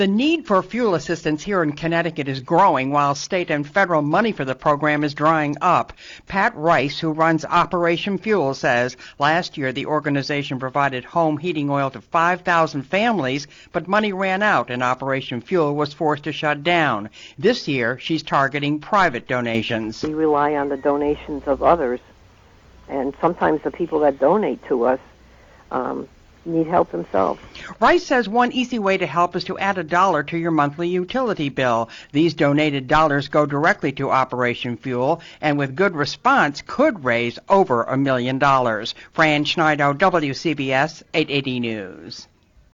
The need for fuel assistance here in Connecticut is growing while state and federal money for the program is drying up. Pat Rice, who runs Operation Fuel, says last year the organization provided home heating oil to 5,000 families, but money ran out and Operation Fuel was forced to shut down. This year, she's targeting private donations. We rely on the donations of others, and sometimes the people that donate to us need help themselves. Rice says one easy way to help is to add $1 to your monthly utility bill. These donated dollars go directly to Operation Fuel, and with good response could raise over $1 million. Fran Schneider, WCBS 880 News.